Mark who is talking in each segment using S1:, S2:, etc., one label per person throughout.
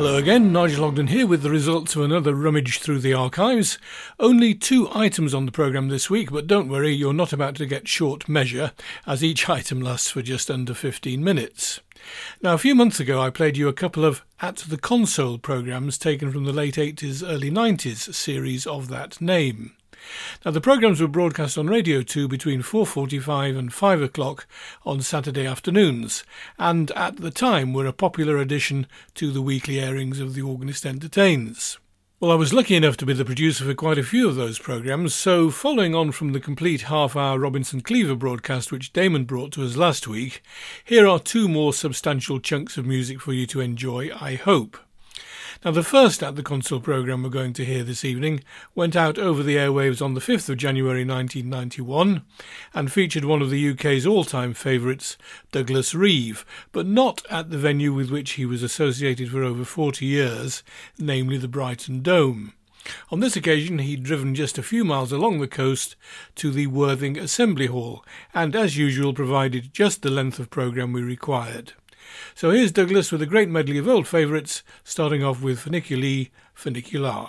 S1: Hello again, Nigel Ogden here with the results of another rummage through the archives. Only 2 items on the programme this week, but don't worry, you're not about to get short measure, as each item lasts for just under 15 minutes. Now, a few months ago I played you a couple of At the Console programmes taken from the late 80s, early 90s series of that name. Now, the programmes were broadcast on Radio 2 between 4:45 and 5 o'clock on Saturday afternoons, and at the time were a popular addition to the weekly airings of The Organist Entertains. Well, I was lucky enough to be the producer for quite a few of those programmes, so following on from the complete half-hour Robinson Cleaver broadcast which Damon brought to us last week, here are 2 more substantial chunks of music for you to enjoy, I hope. Now, the first At the Console programme we're going to hear this evening went out over the airwaves on the 5th of January 1991 and featured one of the UK's all-time favourites, Douglas Reeve, but not at the venue with which he was associated for over 40 years, namely the Brighton Dome. On this occasion he'd driven just a few miles along the coast to the Worthing Assembly Hall and, as usual, provided just the length of programme we required. So here's Douglas with a great medley of old favourites, starting off with Funiculi Funicular.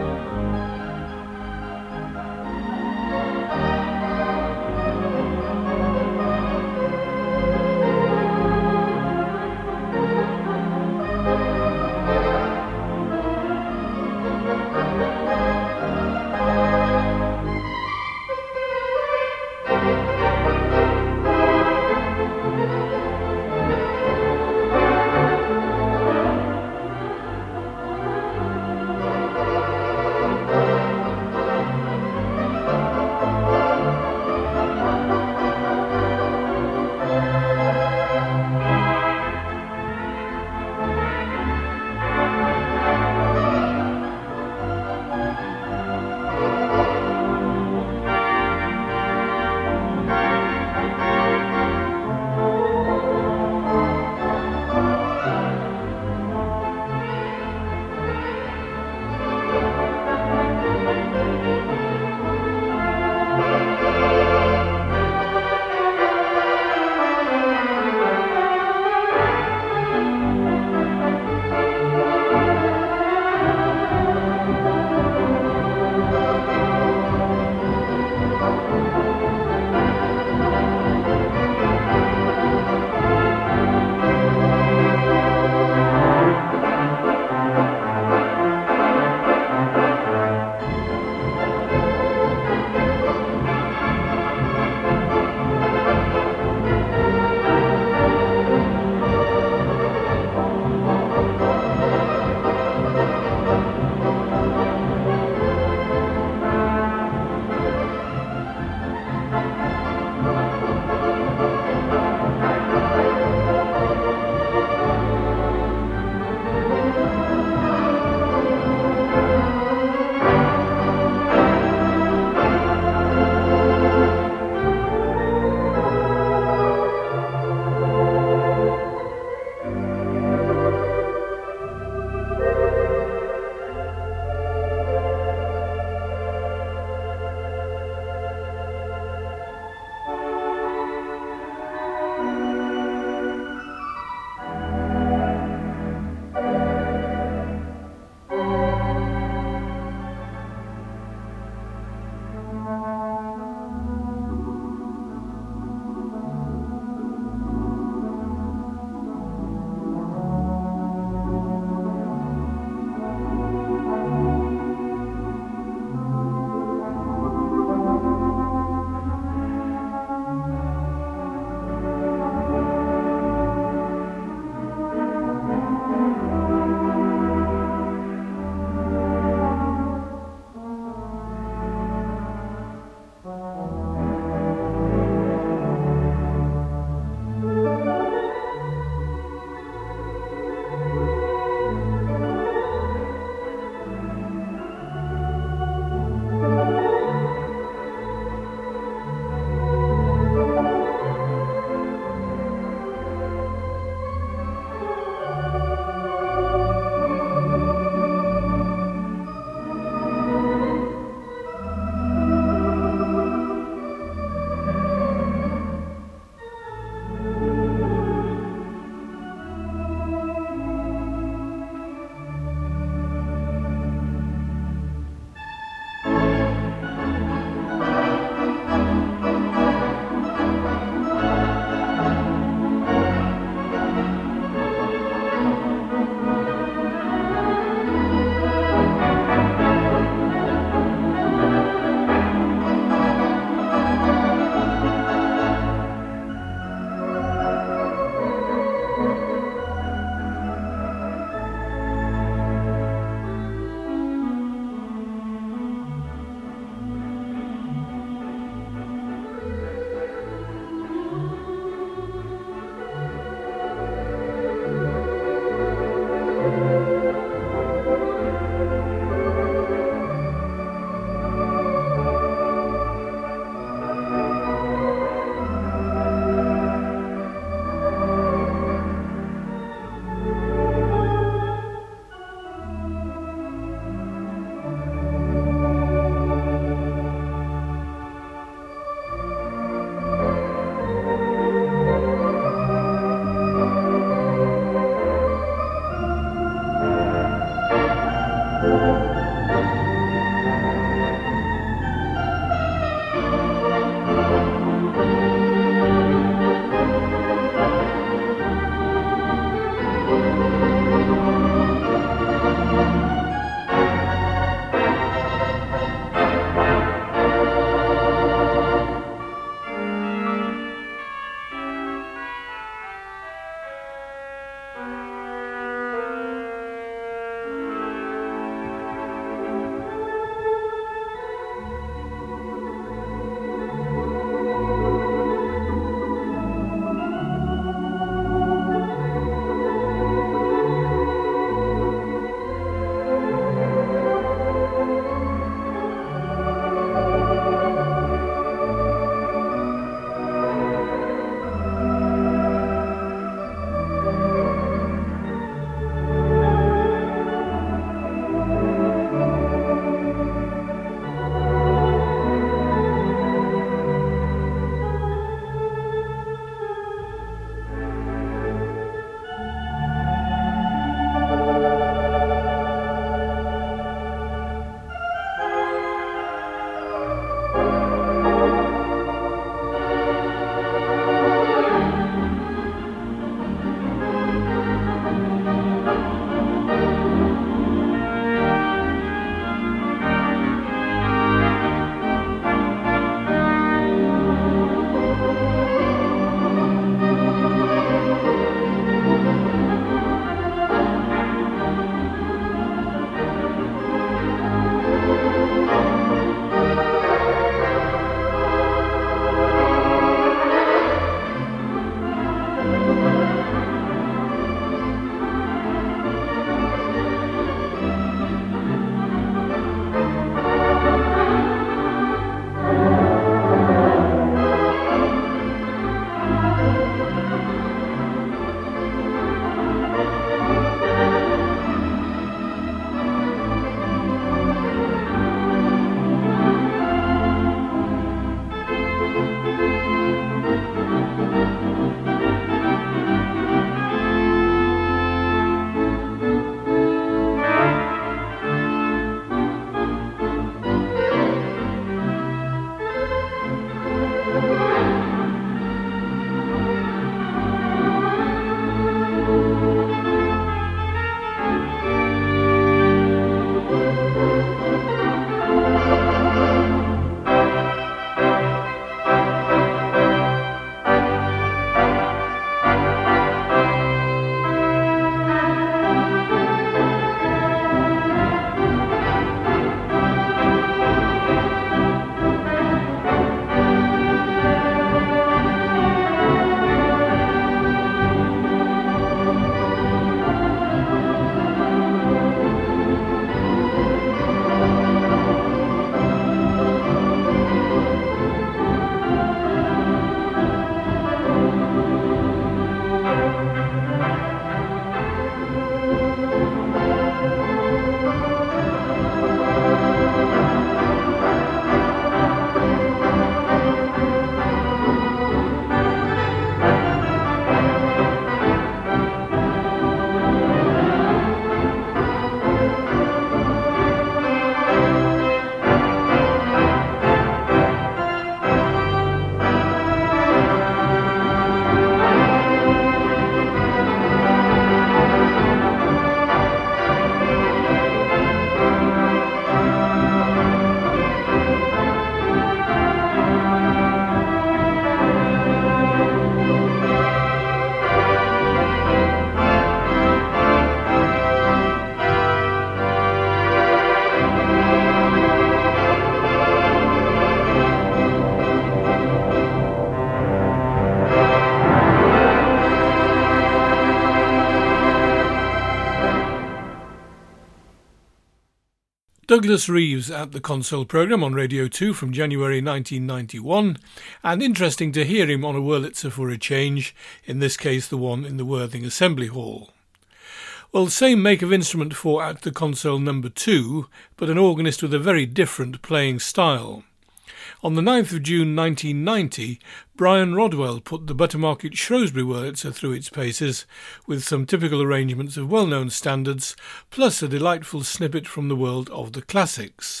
S1: Douglas Reeves at the Console programme on Radio 2 from January 1991, and interesting to hear him on a Wurlitzer for a change, in this case the one in the Worthing Assembly Hall. Well, same make of instrument for At the Console number 2, but an organist with a very different playing style. On the 9th of June 1990, Brian Rodwell put the Buttermarket Shrewsbury Wurlitzer through its paces with some typical arrangements of well-known standards, plus a delightful snippet from the world of the classics.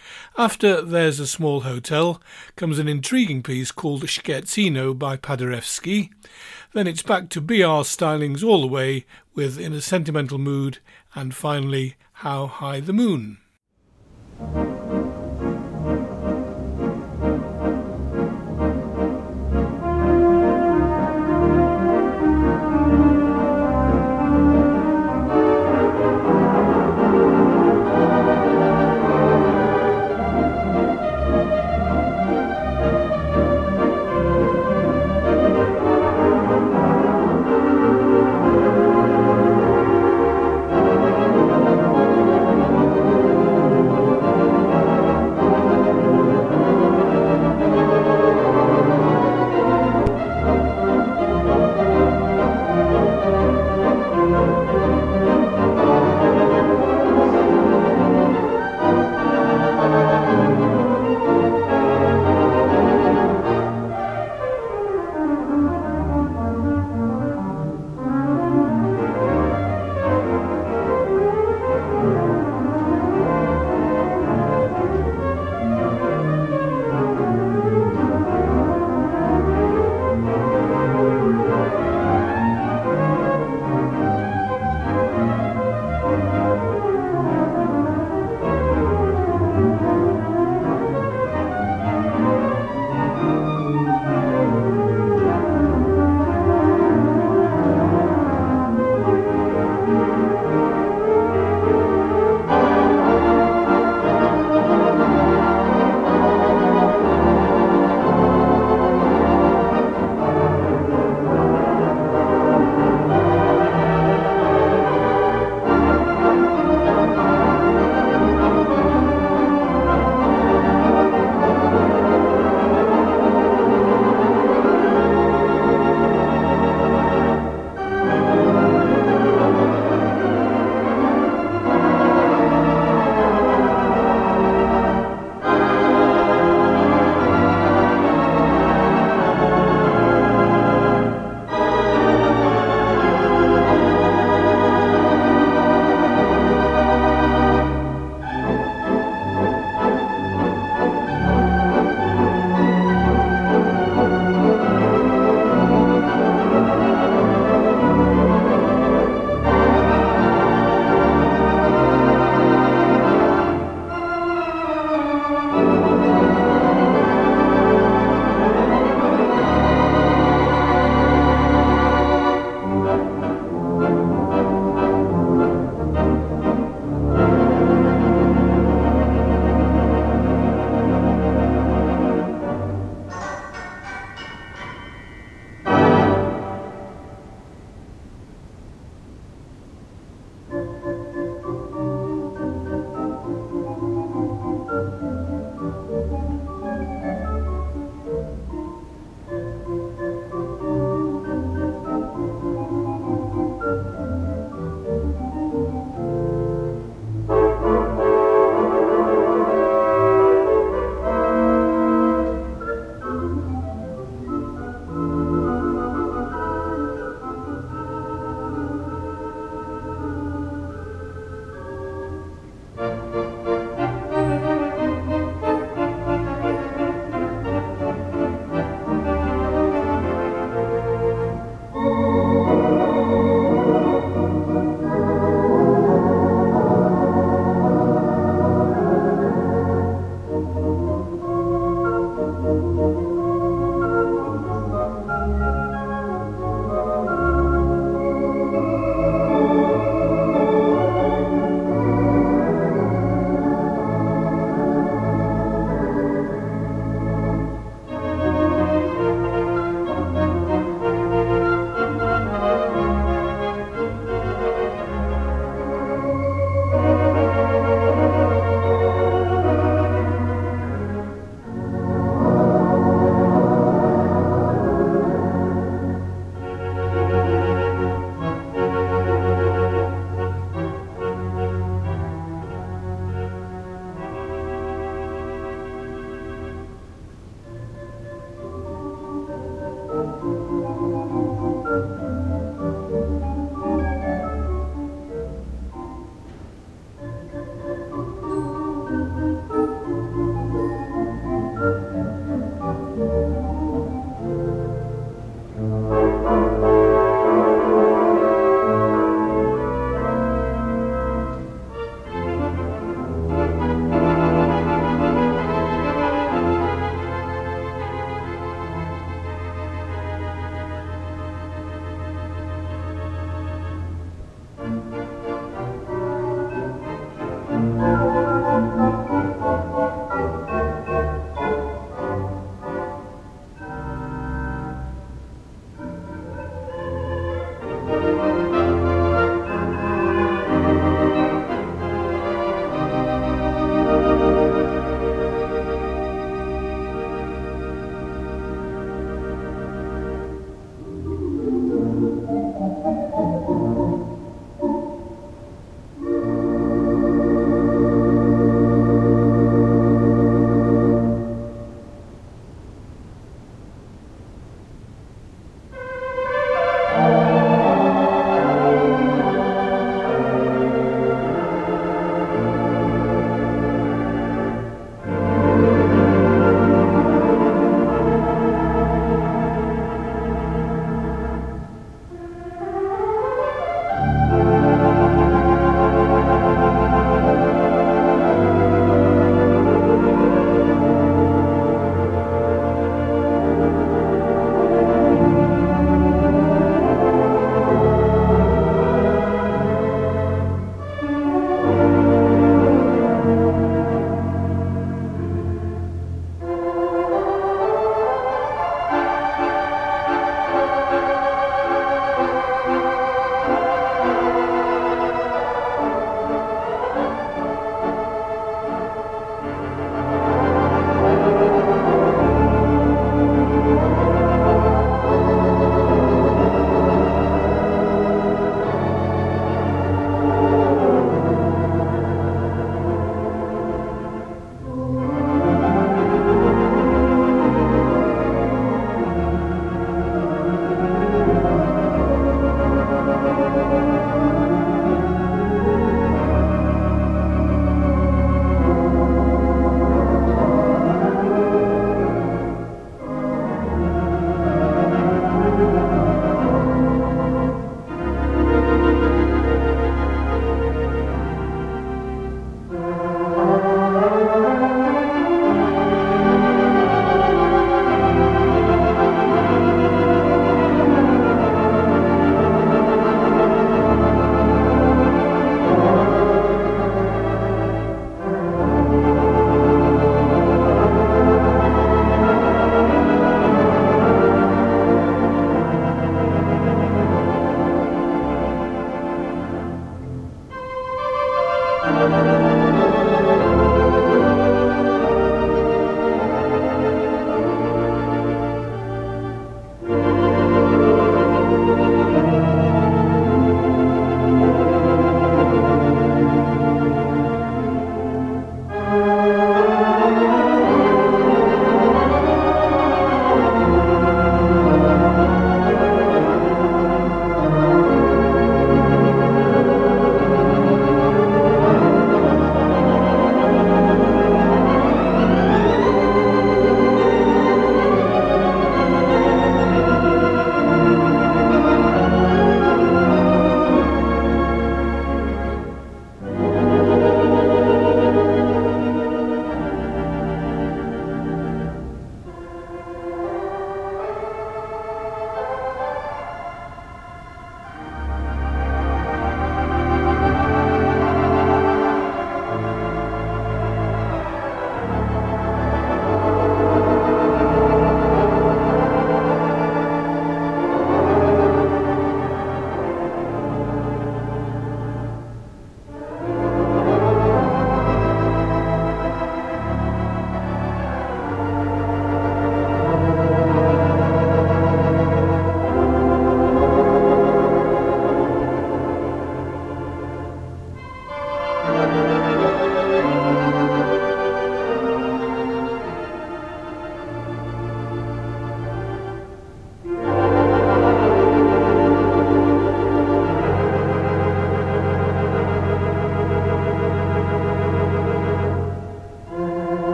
S1: After There's a Small Hotel comes an intriguing piece called Scherzino by Paderewski. Then it's back to BR stylings all the way with In a Sentimental Mood, and finally How High the Moon.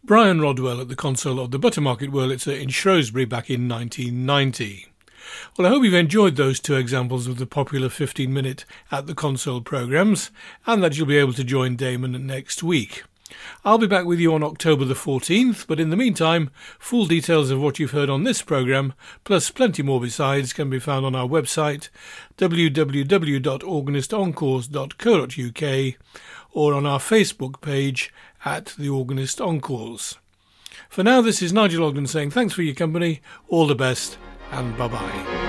S1: Brian Rodwell at the console of the Buttermarket Wurlitzer in Shrewsbury back in 1990. Well, I hope you've enjoyed those two examples of the popular 15-minute at the console programmes, and that you'll be able to join Damon next week. I'll be back with you on October the 14th, but in the meantime, full details of what you've heard on this programme, plus plenty more besides, can be found on our website, www.organistencores.co.uk, or on our Facebook page at The Organist Encores. For now, this is Nigel Ogden saying thanks for your company, all the best, and bye-bye.